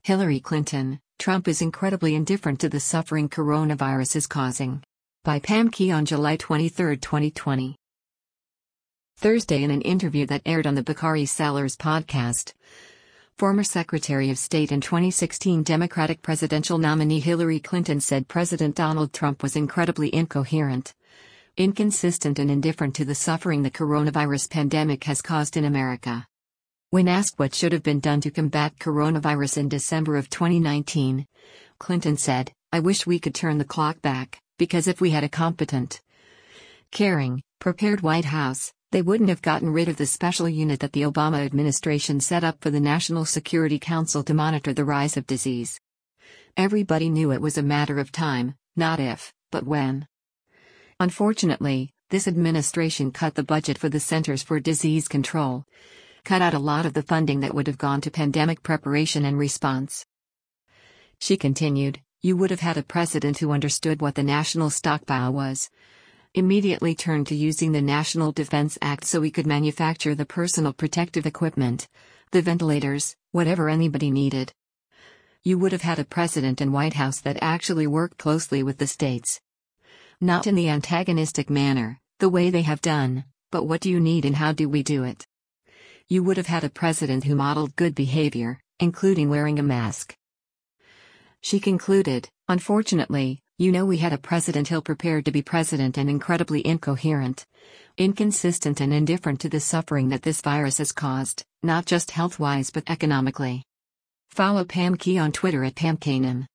Hillary Clinton, Trump is incredibly indifferent to the suffering coronavirus is causing. By Pam Key on July 23, 2020. Thursday, in an interview that aired on the Bakari Sellers podcast, former Secretary of State and 2016 Democratic presidential nominee Hillary Clinton said President Donald Trump was incredibly incoherent, inconsistent and indifferent to the suffering the coronavirus pandemic has caused in America. When asked what should have been done to combat coronavirus in December of 2019, Clinton said, "I wish we could turn the clock back, because if we had a competent, caring, prepared White House, they wouldn't have gotten rid of the special unit that the Obama administration set up for the National Security Council to monitor the rise of disease. Everybody knew it was a matter of time, not if, but when." Unfortunately, this administration cut the budget for the Centers for Disease Control, cut out a lot of the funding that would have gone to pandemic preparation and response. She continued, "You would have had a president who understood what the national stockpile was, immediately turned to using the National Defense Act so we could manufacture the personal protective equipment, the ventilators, whatever anybody needed. You would have had a president and White House that actually worked closely with the states. Not in the antagonistic manner, the way they have done, but what do you need and how do we do it? You would have had a president who modeled good behavior, including wearing a mask." She concluded, "Unfortunately, we had a president ill prepared to be president and incredibly incoherent, inconsistent and indifferent to the suffering that this virus has caused, not just health-wise but economically." Follow Pam Key on Twitter at PamKanan.